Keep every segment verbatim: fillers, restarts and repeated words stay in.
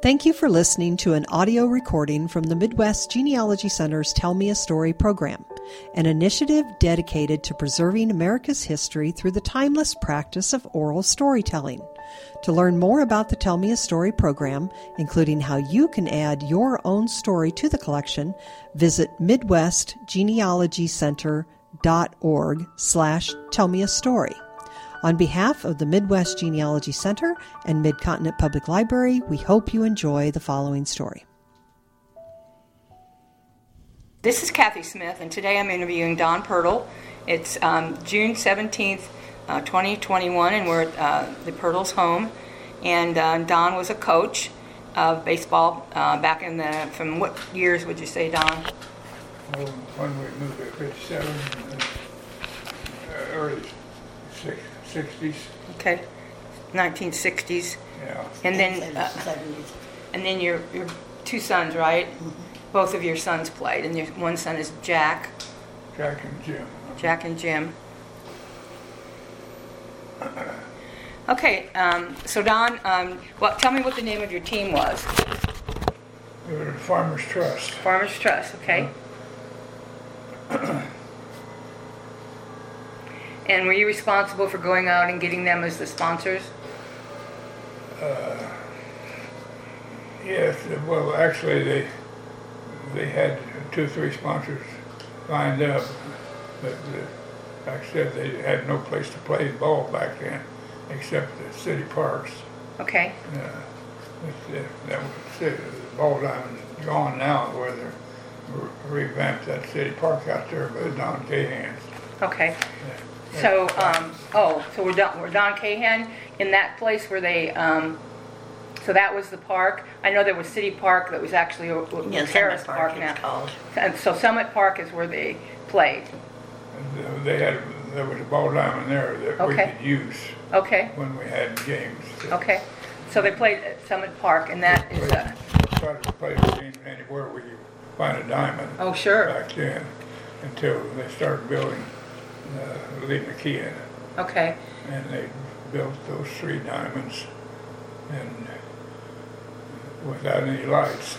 Thank you for listening to an audio recording from the Midwest Genealogy Center's Tell Me a Story program, an initiative dedicated to preserving America's history through the timeless practice of oral storytelling. To learn more about the Tell Me a Story program, including how you can add your own story to the collection, visit midwest genealogy center dot org slash tell me a story. On behalf of the Midwest Genealogy Center and Mid-Continent Public Library, we hope you enjoy the following story. This is Kathy Smith, and today I'm interviewing Don Pirtle. It's um, June seventeenth, uh, twenty twenty-one, and we're at uh, the Pirtle's home. And uh, Don was a coach of baseball uh, back in the, from what years would you say, Don? Well, when we moved to fifty-seven, uh, early sixties. Okay, nineteen sixties. Yeah. And then, uh, and then your your two sons, right? Mm-hmm. Both of your sons played, and your one son is Jack. Jack and Jim. Jack and Jim. Okay, um, so Don, um, well, tell me what the name of your team was. We were Farmers Trust. Farmers Trust, okay. Uh-huh. And were you responsible for going out and getting them as the sponsors? Uh, yes, well, actually, they they had two or three sponsors lined up, but uh, like I said, they had no place to play ball back then, except the city parks. Okay. Uh, that, that was, the ball diamond's gone now, where they revamped that city park out there by Don Cahan's. Okay. Yeah. So, um, oh, so we're Don, we're Don Cahan in that place where they, um, so that was the park. I know there was City Park that was actually a, a yeah, Terrace Park, Park it's now. Called. And so Summit Park is where they played. And they had, there was a ball diamond there that okay. we could use okay. when we had games. So okay. So they played at Summit Park, and that is a... We tried to play a game anywhere we could find a diamond. Oh, sure. Back then, until they started building Uh, Lee McKeon. Okay. And they built those three diamonds, and without any lights.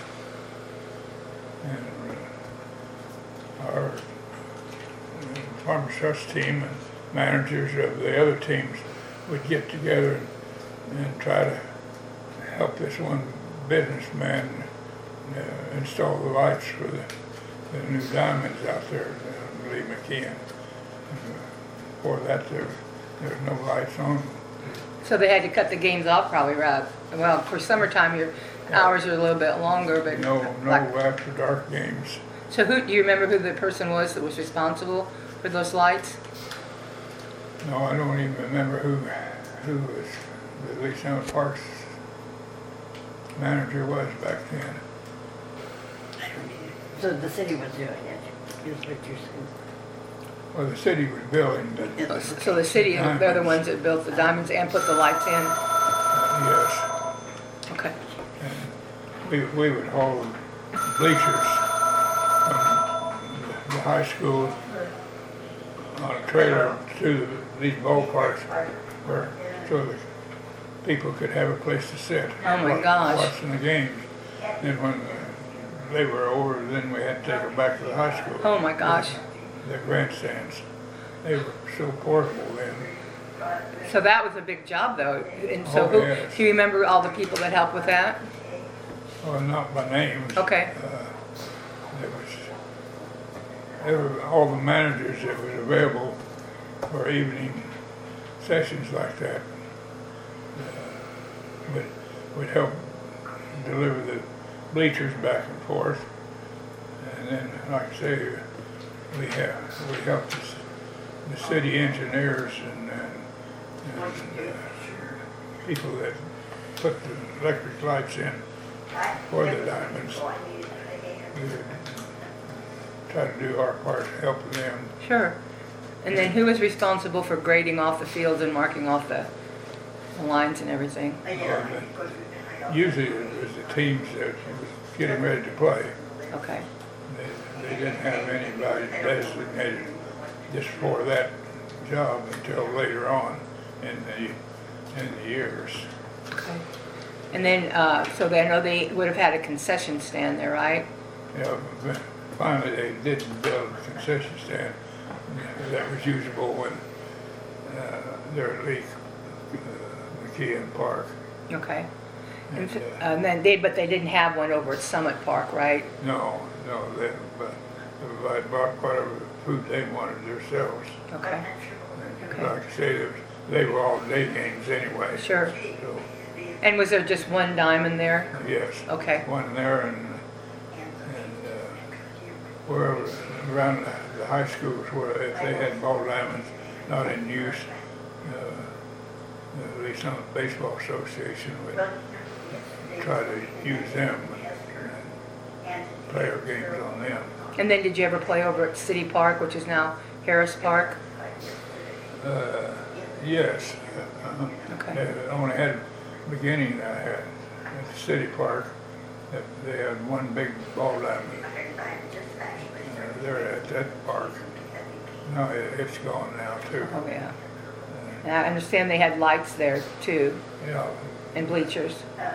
And uh, our uh, Farmers Trust team and managers of the other teams would get together and, and try to help this one businessman uh, install the lights for the, the new diamonds out there, uh, Lee McKeon. Before that, there there's no lights on. So they had to cut the games off, probably, right? Well, for summertime, your hours are a little bit longer, but no, no like, after dark games. So, who do you remember who the person was that was responsible for those lights? No, I don't even remember who who was the Lee Summit Parks manager was back then. I don't either. So the city was doing it. Is what you're saying. Well, the city was building, but so the city, diamonds. They're the ones that built the diamonds and put the lights in? Uh, yes. Okay. And we, we would haul bleachers from the, the high school on a trailer to the, these ballparks where, so that people could have a place to sit. Oh my watch, gosh. Watching the games. Then when the, they were over, then we had to take them back to the high school. Oh my gosh. The grandstands. They were so portable then. So that was a big job, though. And so, oh, who, yes. do you remember all the people that helped with that? Well, not by names. Okay. Uh, there was, there were all the managers that was available for evening sessions like that. Uh, would would help deliver the bleachers back and forth, and then, like I say, we have we helped the, the city engineers and, and, and uh, people that put the electric lights in for the diamonds. We would try to do our part to help them. Sure. And then who was responsible for grading off the fields and marking off the, the lines and everything? Well, the, usually it was the teams that was getting ready to play. Okay. They, they didn't have anybody designated just for that job until later on in the in the years. Okay. And then, uh, so they, I know they would have had a concession stand there, right? Yeah, but finally they didn't build a concession stand that was usable when uh, they're at Lee uh, McKeon Park. Okay. And, And, uh, and then they, but they didn't have one over at Summit Park, right? No, no, they, but they bought whatever food they wanted themselves. Okay. And Okay. like I say, they, was, they were all day games anyway. Sure. So, And was there just one diamond there? yes. Okay. One there and, and uh, wherever, around the, the high schools where if they had ball diamonds not in use, uh, at least some baseball association would try to use them and play our games on them. And then did you ever play over at City Park, which is now Harris Park? Uh, yes. Uh, Okay. They only had, beginning I had at the City Park, that they had one big ball diamond uh, there at that park. No, it, it's gone now too. Oh, yeah. And I understand they had lights there too, Yeah. and bleachers.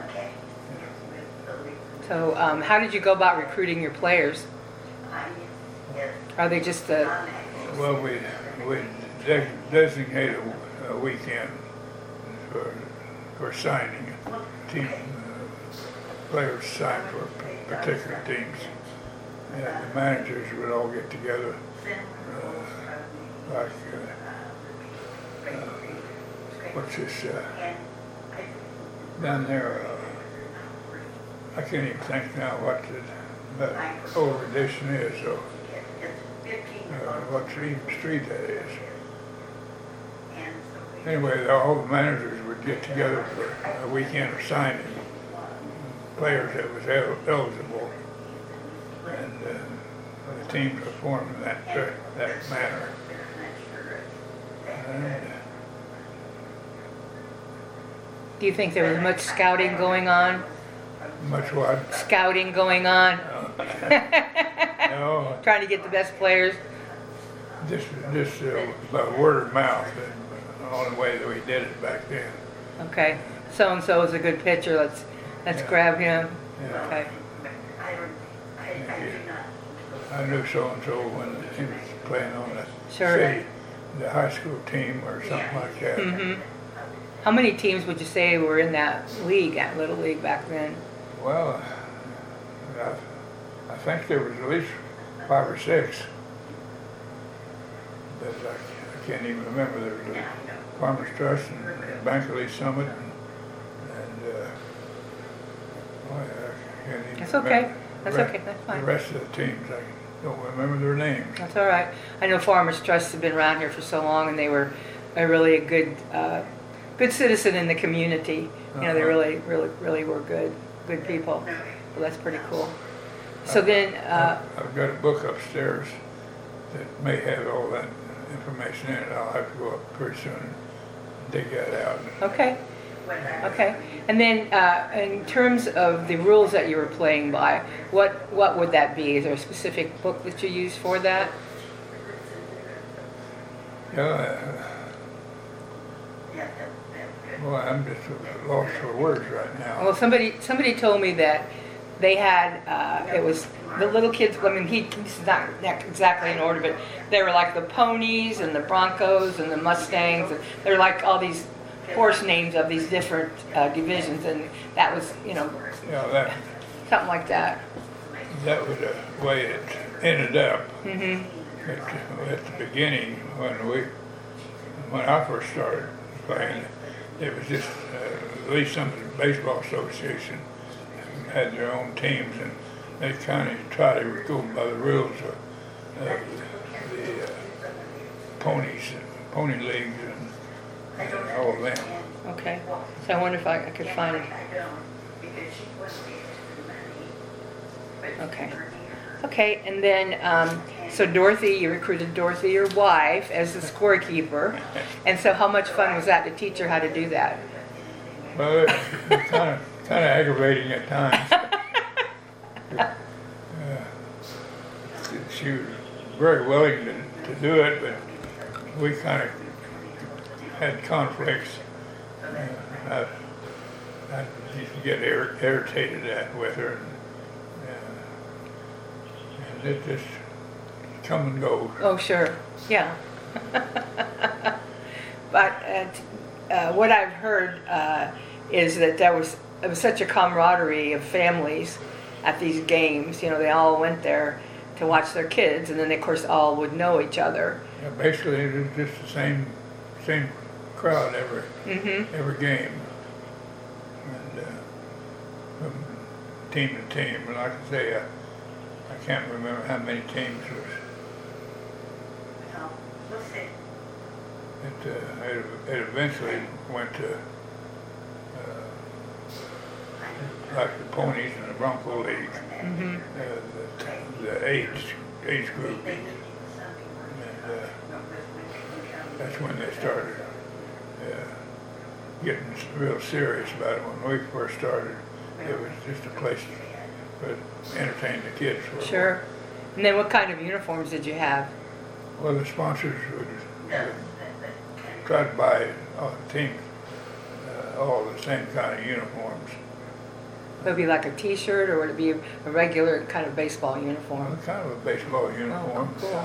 So um, how did you go about recruiting your players? Are they just the, Well, we, we de- designated a weekend for, for signing. Team, uh, players signed for particular teams. And the managers would all get together, uh, like, uh, uh, what's this, uh, down there, uh, I can't even think now what the, that old edition is, so, uh, what street, street that is. Anyway, all the managers would get together for a weekend of signing players that was el- eligible, and uh, the teams were formed in that that manner. And, uh, do you think there was much scouting going on? much what? Scouting going on? No, Trying to get the best players? just just uh, by word of mouth. The only way that we did it back then. Okay, so-and-so is a good pitcher, let's, let's Yeah. grab him. Yeah. Okay, I knew so and so when he was playing on the Sure. city, the high school team or something like that. hmm How many teams would you say were in that league, that little league back then? Well, I, I think there was at least five or six. But I, I can't even remember. There was a Farmers Trust and Bank of Lee Summit and, and uh, oh, I can't even That's okay. remember That's the re- okay. That's fine. The rest of the teams, I don't remember their names. That's all right. I know Farmers Trust have been around here for so long, and they were a really a good, uh, good citizen in the community. You know, they Uh-huh. really, really, really were good, good people. So that's pretty cool. So then, uh, I've got a book upstairs that may have all that information in it. I'll have to go up pretty soon and dig that out. okay, okay. And then, uh, in terms of the rules that you were playing by, what what would that be? Is there a specific book that you use for that? Yeah, uh, well, I'm just lost for words right now. Well, somebody somebody told me that they had uh, it was the little kids. I mean, he this is not, not exactly in order, but they were like the ponies and the Broncos and the Mustangs. And they're like all these horse names of these different uh, divisions, and that was you know Yeah, that something like that. that was the way it ended up. hmm At, at the beginning, when we when I first started playing, it was just uh, at least some of the baseball association had their own teams, and they kind of try to go by the rules of uh, the uh, ponies, pony leagues, and, and all of them. Okay. So I wonder if I, I could find it. Okay. Okay, and then, um, so Dorothy, you recruited Dorothy, your wife, as the scorekeeper. And so how much fun was that to teach her how to do that? Well, it was kind of kind of aggravating at times. uh, she was very willing to, to do it, but we kind of had conflicts. Uh, I, I used to get ir- irritated at with her, and, uh, and it just come and go. Oh, sure. Yeah. But uh, uh, what I've heard uh, is that there was, it was such a camaraderie of families at these games. You know, they all went there to watch their kids, and then, of course, all would know each other. Yeah, basically, it was just the same same crowd every Mm-hmm. every game, and uh, from team to team. And like I say, I, I can't remember how many teams was. Well, we'll see. It, uh, it, it eventually went to uh, like the Ponies and the Bronco League, Mm-hmm. uh, the, the age age group, and uh, that's when they started uh, getting real serious about it. When we first started, it was just a place to entertain the kids. For Sure. And then what kind of uniforms did you have? Well, the sponsors would, would try to buy all the teams uh, all the same kind of uniforms. Would it be like a T-shirt, or would it be a regular kind of baseball Well, uniform? kind of a baseball uniform. Oh, cool. Uh,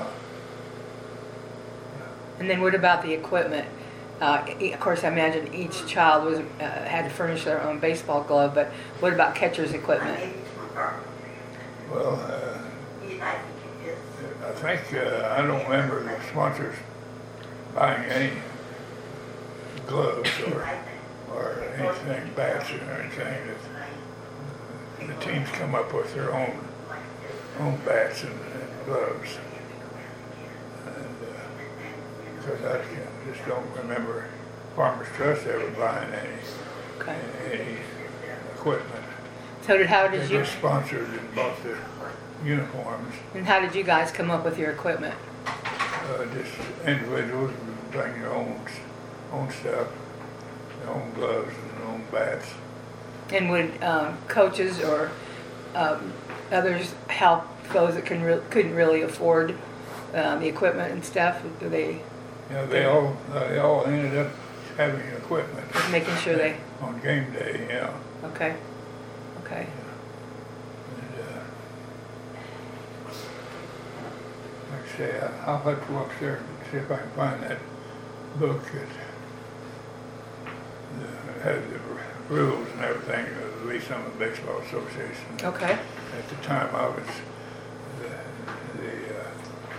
And then what about the equipment? Uh, e- of course, I imagine each child was uh, had to furnish their own baseball glove, but what about catcher's equipment? well, uh, I think, uh, I don't remember the sponsors buying any gloves or, or anything, bats or anything. The teams come up with their own own bats and, and gloves. And because I can't- just don't remember Farmers Trust ever buying any Okay. any equipment. So did how They did you just sponsored and bought the uniforms. and how did you guys come up with your equipment? Uh, just individuals would bring their own own stuff, their own gloves and their own bats. And would um, coaches or um, others help those that can re- couldn't really afford uh, the equipment and stuff? Do they You know, they all uh, they all ended up having equipment just making sure they? on game day. You know, Okay. Okay. and, uh, like I say, I- I'll have to go upstairs and see if I can find that book that uh, has the r- rules and everything of the Lee Summit Baseball Association. Okay. At the time, I was the, the uh,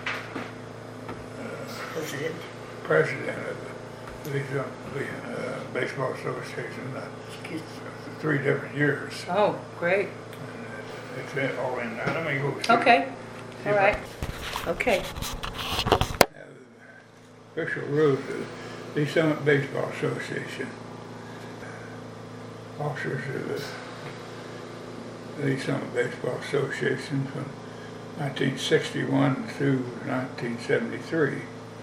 uh, President. president of the Lee Summit Lee, uh, Baseball Association uh, Excuse me. for three different years. Oh, great. And it's in, all in there. Let me go see. Okay. see All if I right. Okay. have the Official rules of the Lee Summit Baseball Association. Officers of the Lee Summit Baseball Association from nineteen sixty-one through nineteen seventy-three.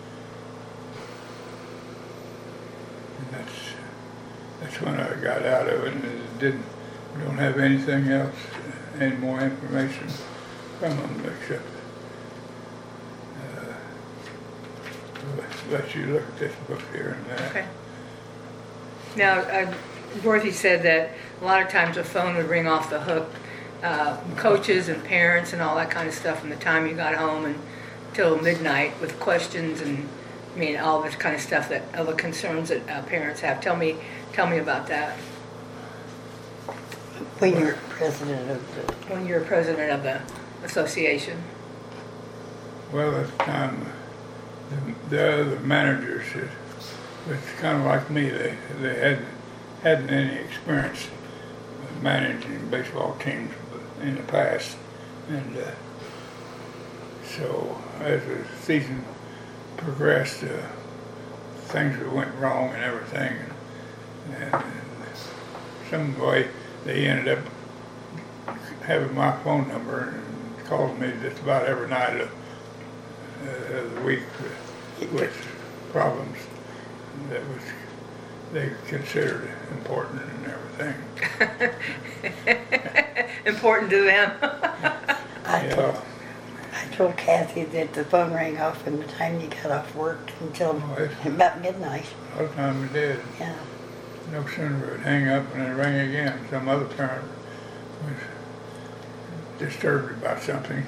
And that's that's when I got out of it, and it didn't don't have anything else, any more information from them except uh, let, let you look at this book here and there. Okay. Now, uh, Dorothy said that a lot of times the phone would ring off the hook. Uh, coaches and parents and all that kind of stuff from the time you got home until midnight with questions and I mean all this kind of stuff that other concerns that uh, parents have. Tell me, tell me about that. When you were president of the, When you're president of the association. Well, at the time, the, the other managers, it was kind of like me. They they hadn't hadn't any experience managing baseball teams in the past, and uh, so as the season progressed, uh, things went wrong and everything, and, and some way they ended up having my phone number and called me just about every night of, uh, of the week with, with problems that was they considered important and everything. Important to them. I told, Yeah, I told Kathy that the phone rang off from the time you got off work until Oh, it's- about midnight. a lot of times it did. Yeah. no sooner would it hang up and then ring again. Some other parent was disturbed about something.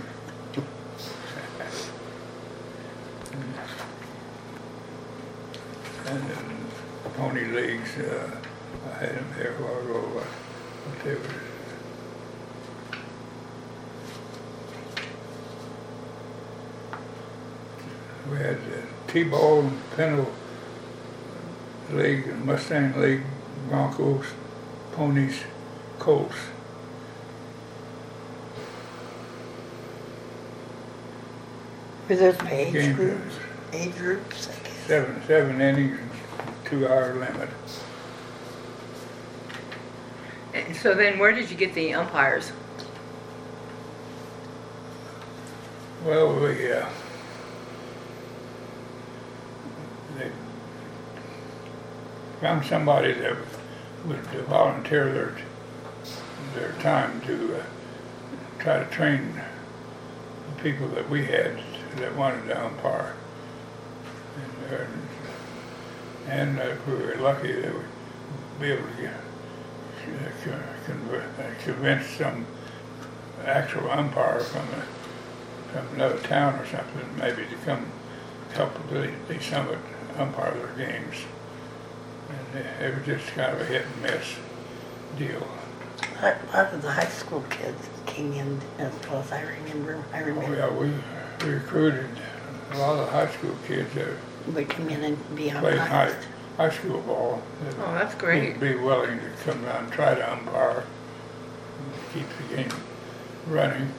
And then pony leagues, uh, I had them there a while ago, but but they was, we had the T-Ball and Pinto League, and Mustang League, Broncos, Ponies, Colts. Were those by age Game groups? Age groups, I guess. Seven, seven innings, and two-hour limit. And so then where did you get the umpires? Well, we, uh, they found somebody that would volunteer their, their time to uh, try to train the people that we had that wanted to umpire. And, uh, and uh, we were lucky that we'd be able to get, uh, conv- convince some actual umpire from a from another town or something, maybe to come help the, the Summit umpire their games. And it, it was just kind of a hit and miss deal. A lot a lot of the high school kids came in as well as I remember. I Oh remember yeah, we, we recruited a lot of high school kids that would come in and be played high, umpires. high school ball. That Oh, that's great. would be willing to come down and try to umpire and keep the game running.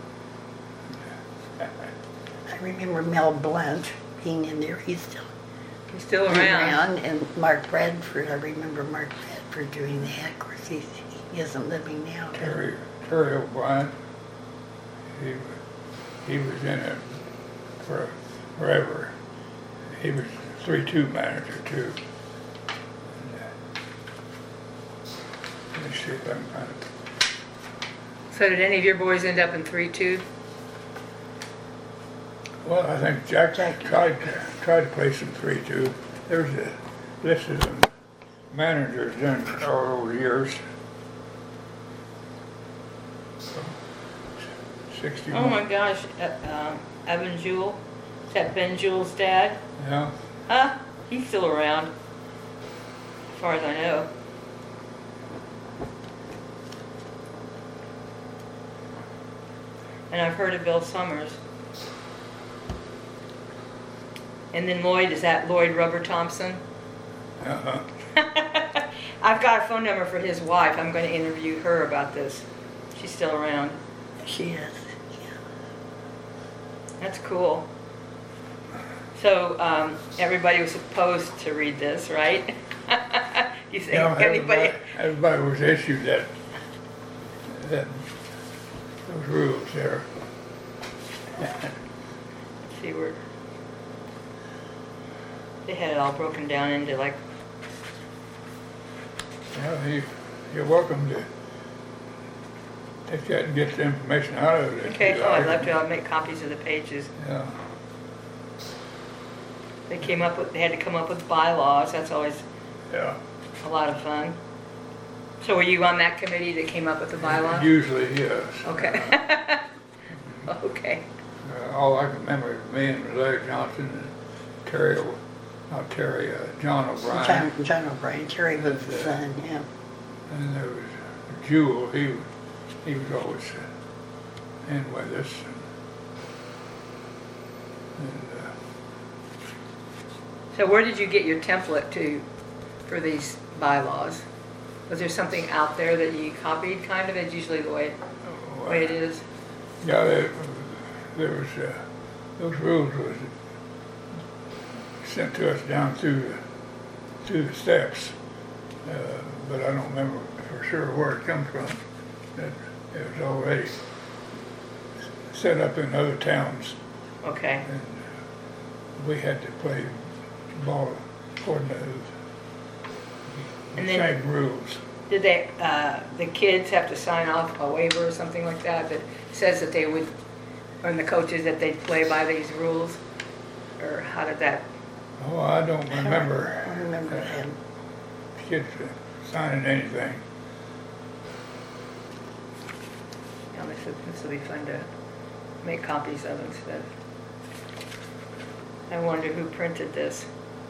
I remember Mel Blunt being in there. He's still He's still around. around. And Mark Bradford, I remember Mark Bradford doing that. Of course, he's, he isn't living now. but- Terry, Terry O'Brien, he, wa- he was in it for forever. He was three two manager too. And, uh, let me see if I can find it. So did any of your boys end up in three two? Well, I think Jack Jack. tried to, tried to play some three two. There's a list of some managers done all over the years. So, sixty-one. Oh my gosh, uh, um, Evan Jewell, is that Ben Jewell's dad? Yeah. Huh? He's still around, as far as I know. And I've heard of Bill Summers. And then Lloyd, is that Lloyd Rubber Thompson? Uh-huh. I've got a phone number for his wife. I'm going to interview her about this. She's still around. She is. Yeah. That's cool. So um, everybody was supposed to read this, right? You think Yeah, anybody? everybody, everybody was issued that, that, those rules there. Let's see where they had it all broken down into like. Well, you, you're welcome to take that and get the information out of it. if Okay, you oh, I'd like. love to. I'll make copies of the pages. Yeah. They came up with. They had to come up with bylaws. That's always Yeah. a lot of fun. So were you on that committee that came up with the bylaws? Usually, yes. Okay. Okay. Uh, all I can remember is me and Larry Johnson and Terry, O- not Terry, uh, John O'Brien. John, John O'Brien. Terry was the Yeah. son, yeah. And there was Jewel, he, was- he was always uh, in with us. And, uh, So where did you get your template to for these bylaws? Was there something out there that you copied, kind of? It's usually the way, oh, way it is. yeah, there, there was, uh, those rules was sent to us down through, the- through the steps. Uh, but I don't remember for sure where it comes from. It, it was already set up in other towns, Okay. and we had to play ball according to And the then- same rules. Did they, uh, the kids have to sign off a waiver or something like that that says that they would, and the coaches that they'd play by these rules? Or how did that? Oh, I don't remember. I don't remember uh, that. Kids, uh, signing anything. Yeah, this will, this will be fun to make copies of and stuff. I wonder who printed this.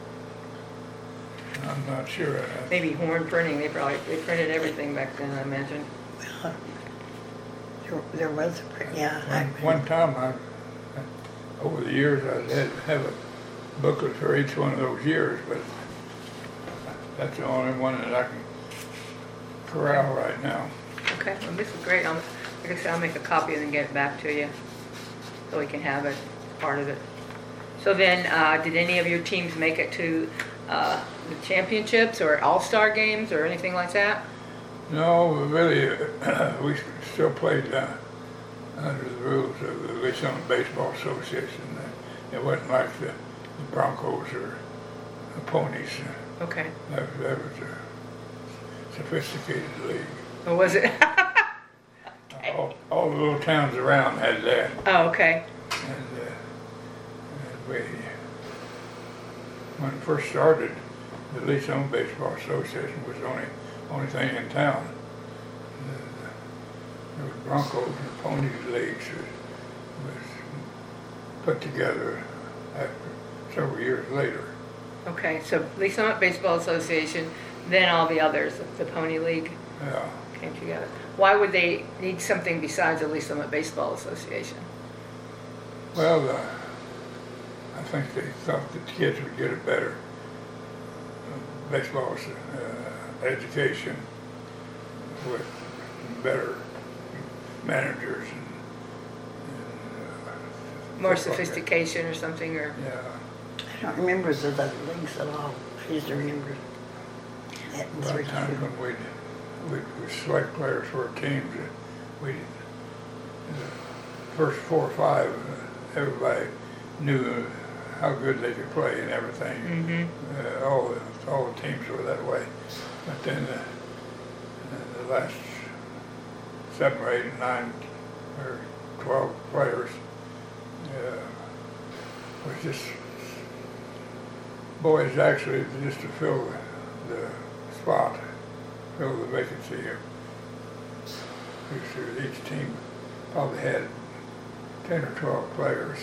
I'm not sure. I- Maybe Horn Printing. They probably they printed everything back then, I imagine. Well, there, there was a, print- yeah. I- One, one time, I, over the years, I had have a booklet for each one of those years, but that's the only one that I can corral right now. Okay, well, this is great. I'll, like I said, I'll make a copy and then get it back to you so we can have it, part of it. So then, uh, did any of your teams make it to uh, the championships or all-star games or anything like that? No, really, we still played uh, under the rules of the Lee's-Summit Baseball Association. It wasn't like the, the Broncos or the Ponies. Okay. That, that was a sophisticated league. Or was it? All, all the little towns around had that. Oh, okay. And, uh, and we, when it first started, the Lee's-Summit Baseball Association was the only, only thing in town. The, the Broncos and Ponies leagues was, was put together after several years later. Okay, so Lee's-Summit Baseball Association, then all the others, the Pony League Yeah. came together. Why would they need something besides the Lee's-Summit Baseball Association? Well, uh, I think they thought that the kids would get a better uh, baseball uh, education with better managers and, and uh, More stuff like that. sophistication or something, or? Yeah. I don't remember the other leagues at all. I just remember that in A lot of times thirty-two. when we'd, we'd, we'd select players for our teams, uh, we, the first four or five, uh, everybody knew how good they could play and everything. Mm-hmm. Uh, all the all the teams were that way. But then the, the last seven or eight, nine or twelve players uh, was just boys actually just to fill the, the spot, fill the vacancy here. Each team probably had ten or twelve players.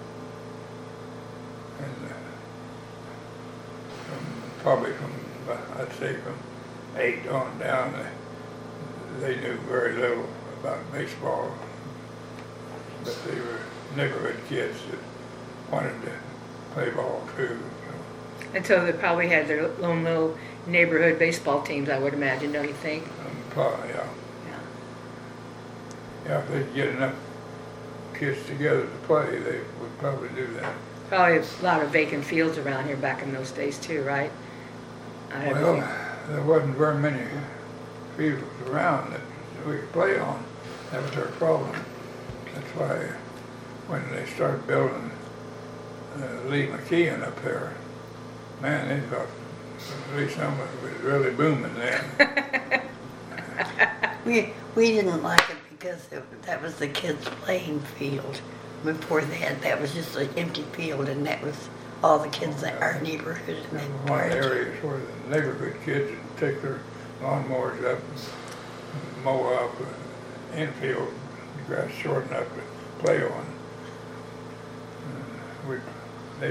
And uh, from, probably from, I'd say from eight on down, uh, they knew very little about baseball, but they were neighborhood kids that wanted to play ball too. So, And so they probably had their own little neighborhood baseball teams, I would imagine, don't you think? um, probably, yeah, Yeah. yeah, if they could get enough kids together to play, they would probably do that. Probably a lot of vacant fields around here back in those days too, right? I don't Well, think- there wasn't very many fields around that we could play on. That was our problem. That's why when they started building uh, Lee McKeon up there, man, they thought Lee's-Summit was really booming then. We, we didn't like it because it, that was the kids' playing field. Before that, that was just an empty field, and that was all the kids in our neighborhood. And That they was one of the played. areas where the neighborhood kids would take their lawnmowers up and mow up uh, infield, the grass short enough to play on. Uh, we, they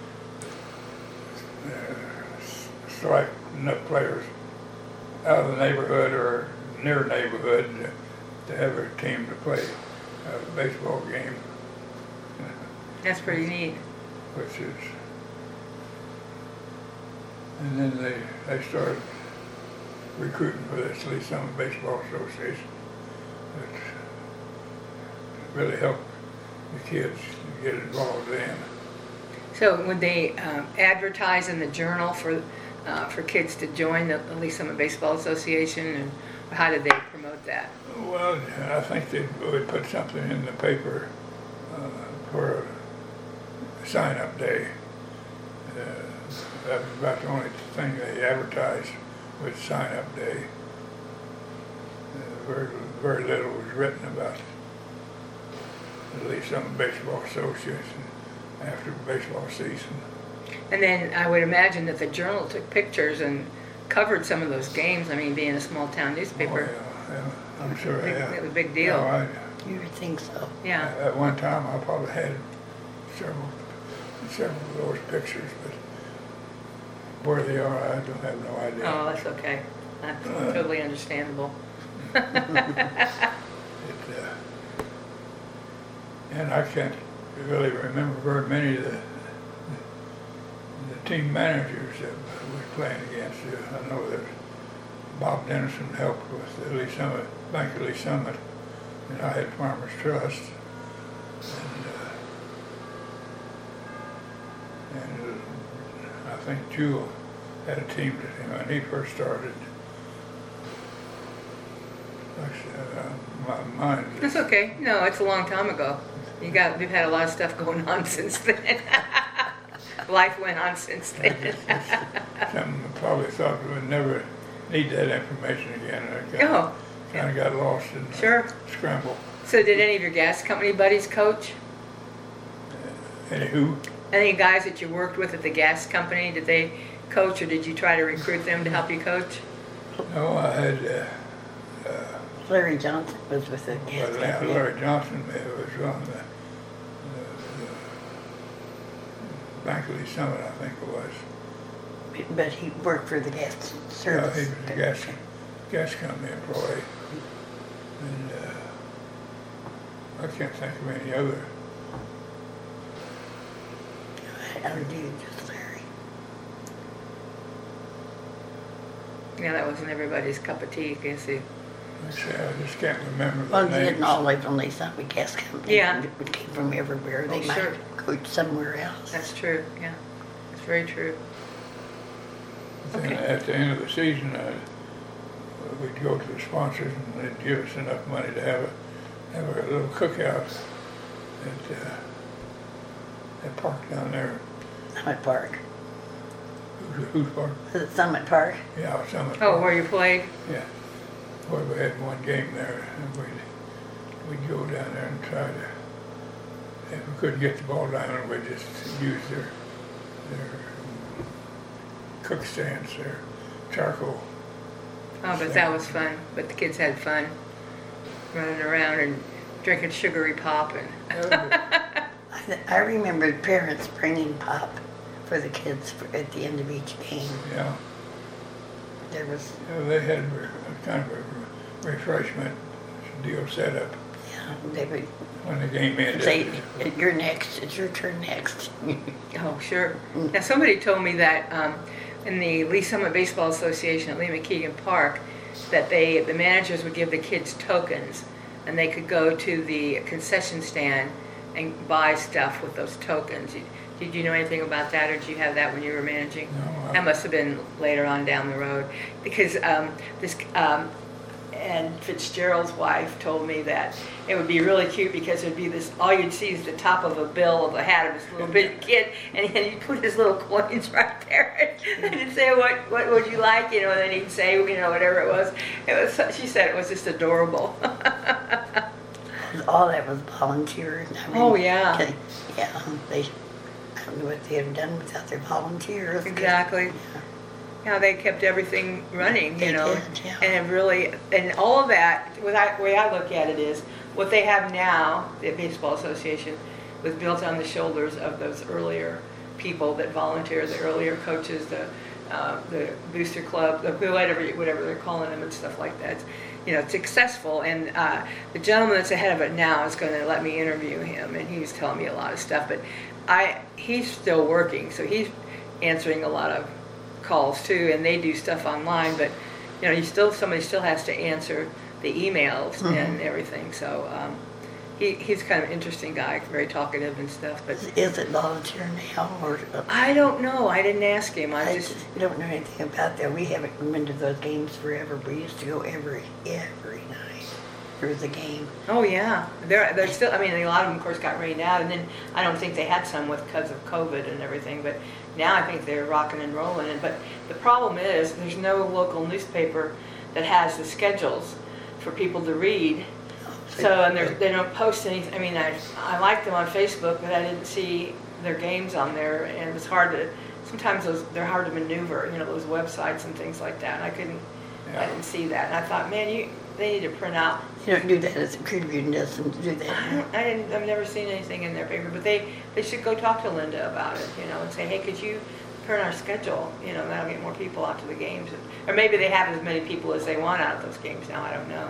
uh, s- select enough players out of the neighborhood or near neighborhood to, to have a team to play a baseball game, That's pretty neat. which is, and then they, they started recruiting for this Lee's-Summit Baseball Association. It really helped the kids get involved in. So would they um, advertise in the journal for uh, for kids to join the Lee's-Summit Baseball Association, and how did they promote that? Well, I think they would put something in the paper uh, for a sign-up day. Uh, that was about the only thing they advertised was sign-up day. Uh, very, very little was written about the Lee's-Summit Baseball Association after baseball season. And then I would imagine that the journal took pictures and covered some of those games. I mean, being a small town Oh, newspaper, yeah, yeah, I'm sure I big, have. it was a big deal. No, I, You would think so. Yeah. At one time, I probably had several, several of those pictures, but where they are, I don't have no idea. Oh, that's okay. That's totally understandable. It, uh, and I can't really remember very many of the, the team managers that we were playing against. Uh, I know that Bob Dennison helped with the Lee Summit, Bank of Lee Summit, and I had Farmers Trust. And, uh, and uh, I think Jewel had a team with him when he first started. Like I said, uh, my mind is That's okay. No, it's a long time ago. You got, we've had a lot of stuff going on since then. Life went on since then. something I probably thought we would never need that information again. And I kind of, Oh, kind of got lost in the Sure. scramble. So did any of your gas company buddies coach? Any who? Any guys that you worked with at the gas company, did they coach, or did you try to recruit them to help you coach? No, I had uh, uh, Larry Johnson was with the gas well, company. Larry Johnson uh, was on the, the, the Bank of Lee Summit, I think it was. But he worked for the gas Yeah, service. he was a gas, gas company employee. And uh, I can't think of any other. I don't do just Larry. Yeah, that wasn't everybody's cup of tea, I guess. you- Like I say, I just can't remember the Well, they names. didn't all live on Lee Summit gas company. Yeah. It came from everywhere. They Oh, might sure. coach somewhere else. That's true, yeah. That's very true. Then Okay. at the end of the season, uh, we'd go to the sponsors and they'd give us enough money to have a, have a little cookout at, uh, that park down there. Summit Park. Who's, who's park? Was it Summit Park? Yeah, Summit Oh, Park. where you played? Yeah. Boy, we had one game there and we'd, we'd go down there and try to, if we couldn't get the ball down, we'd just use their, their cook stands, their charcoal. Oh, but that was fun. But the kids had fun running around and drinking sugary pop and. I, I remember parents bringing pop for the kids for, at the end of each game. Yeah. There was, Yeah, they had a kind of a refreshment deal set up yeah, they would when the game ended. say, "You're next. It's your turn next." Oh, sure. Now, somebody told me that um, in the Lee Summit Baseball Association at Lee McKeegan Park, that they the managers would give the kids tokens, and they could go to the concession stand and buy stuff with those tokens. Did, did you know anything about that, or did you have that when you were managing? No, I- That must have been later on down the road, because um, this um, and Fitzgerald's wife told me that it would be really cute because it'd be this, all you'd see is the top of a bill of the hat of this little bitty kid, and then he'd put his little coins right there, and he'd say, what what would you like, you know, and then he'd say, you know, whatever it was. It was, she said it was just adorable. All that was volunteer. I mean, Oh, yeah. okay, yeah, they, I don't know what they'd have done without their volunteers. Exactly. Yeah. How they kept everything running, you They know, did, yeah. and it really, and all of that. The way I look at it is, what they have now, the Baseball Association, was built on the shoulders of those earlier people that volunteered, the earlier coaches, the uh, the booster club, the whatever whatever they're calling them and stuff like that. You know, it's successful, and uh, the gentleman that's ahead of it now is going to let me interview him, and he was telling me a lot of stuff. But I, he's still working, so he's answering a lot of calls too, and they do stuff online. But you know, you still somebody still has to answer the emails Mm-hmm. and everything. So um, he he's kind of an interesting guy, very talkative and stuff. But Is, is it volunteer now or? I don't know. I didn't ask him. I I just just don't know anything about that. We haven't been to those games forever. We used to go every every night for the game. oh yeah, they're they're still. I mean, a lot of them, of course, got rained out, and then I don't think they had some with because of COVID and everything. But now I think they're rocking and rolling. And but the problem is, there's no local newspaper that has the schedules for people to read. So, and they're- they don't post anything. I mean, I I liked them on Facebook, but I didn't see their games on there, and it was hard to sometimes those they're hard to maneuver. You know, those websites and things like that. And I couldn't, Yeah. I didn't see that. And I thought, man, you they need to print out. You don't do that as a Tribune doesn't do I that. don't, I didn't, I've never seen anything in their paper, but they they should go talk to Linda about it. You know, and say, hey, could you print our schedule? You know, that'll get more people out to the games. Or maybe they have as many people as they want out at those games now. I don't know.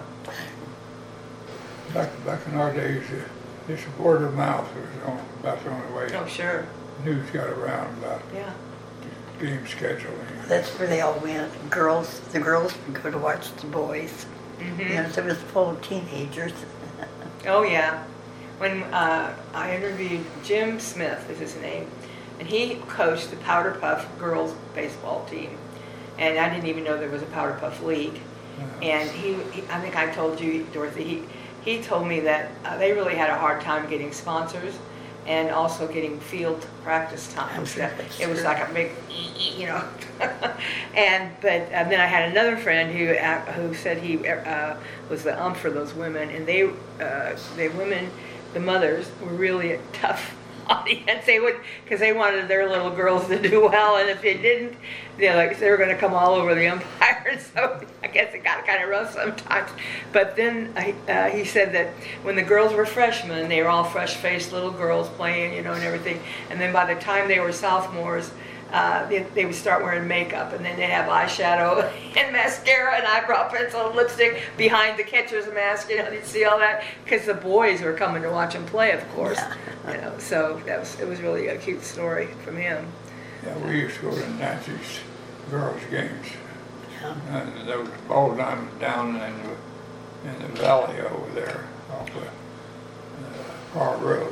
Back, back in our days, uh, just word of mouth was the only- about the only way Oh, sure. news got around about Yeah. game scheduling. That's where they all went. Girls, the girls would go to watch the boys. Hmm. You know, so it was full of teenagers. Oh yeah. When uh, I interviewed Jim Smith is his name, and he coached the Powder Puff girls baseball team, and I didn't even know there was a Powder Puff league. And he, he I think I told you, Dorothy, he he told me that uh, they really had a hard time getting sponsors, and also getting field practice I'm times. sure that's It was true. like a big, you know. and but uh, then I had another friend who uh, who said he uh, was the ump for those women, and they uh, the women, the mothers were really a tough audience. They would, because they wanted their little girls to do well, and if they didn't, they like they were going to come all over the umpire. So I guess it got kind of rough sometimes. But then uh, uh, he said that when the girls were freshmen, they were all fresh-faced little girls playing, you know, and everything. And then by the time they were sophomores, uh, they, they would start wearing makeup, and then they'd have eyeshadow and mascara and eyebrow pencil and lipstick behind the catcher's mask. You know, you'd see all that because the boys were coming to watch them play, of course. Yeah. You know, so that was it was really a cute story from him. Yeah, we used to go to Nancy's girls' games. Yeah. And there was ball diamonds down in the, in the valley over there off of uh, Park Road.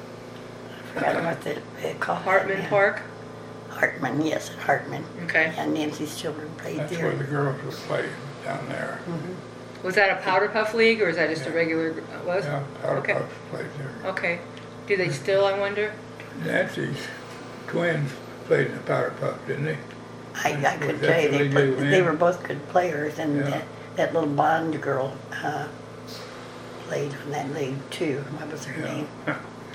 I forgot what they, they called it. Hartman Yeah. Park. Hartman, yes, at Hartman. Okay. And Nancy's children played That's there. where the girls would play, down there. Was that a Powder Puff League, or is that just a Yeah. regular? uh, Was? Yeah, Powder Okay. Puff played there. Okay. Do they still? I wonder. Nancy's twins played in the Powder Puff, didn't they? I, I Was could that tell you, the they, league played, they were they in? were both good players, and Yeah. that, that little Bond girl uh, played in that league too. What was her name? Yeah.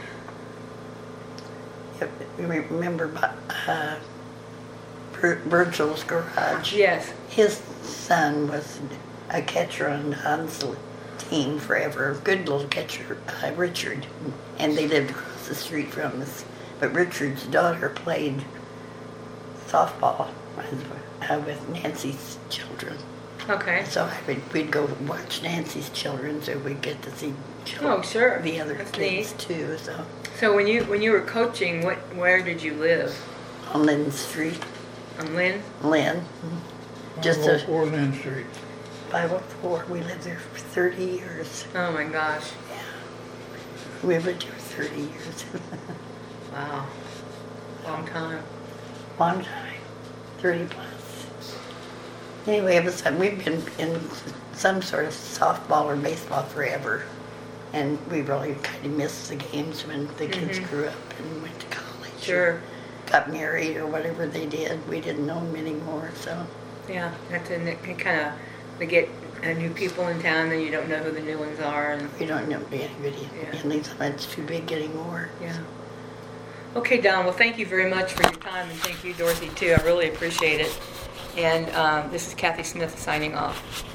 Yep, you may remember uh, Vir- Virgil's garage? Yes. His son was a catcher on Don's team forever, a good little catcher, uh, Richard, and they lived across the street from us. But Richard's daughter played softball uh, with Nancy's children. Okay. So I would, we'd go watch Nancy's children, so we'd get to see children, Oh, sure. the other That's kids neat. too. So So when you when you were coaching, what where did you live? on Lynn Street, On Lynn? Lynn, just a Four Lynn Street. five oh four. We lived there for thirty years. Oh my gosh. We lived here for thirty years. Wow. Long time. Long time, thirty plus. Anyway, it was, we've been in some sort of softball or baseball forever, and we really kind of missed the games when the kids Mhm. grew up and went to college. or Sure. Got married or whatever they did. We didn't know them anymore, so. Yeah. That's a it kind of they get uh, new people in town, and you don't know who the new ones are, and We don't know anybody, Yeah. and these, it's too big anymore. yeah. Okay, Don. Well, thank you very much for your time, and thank you, Dorothy, too. I really appreciate it. And um, this is Kathy Smith signing off.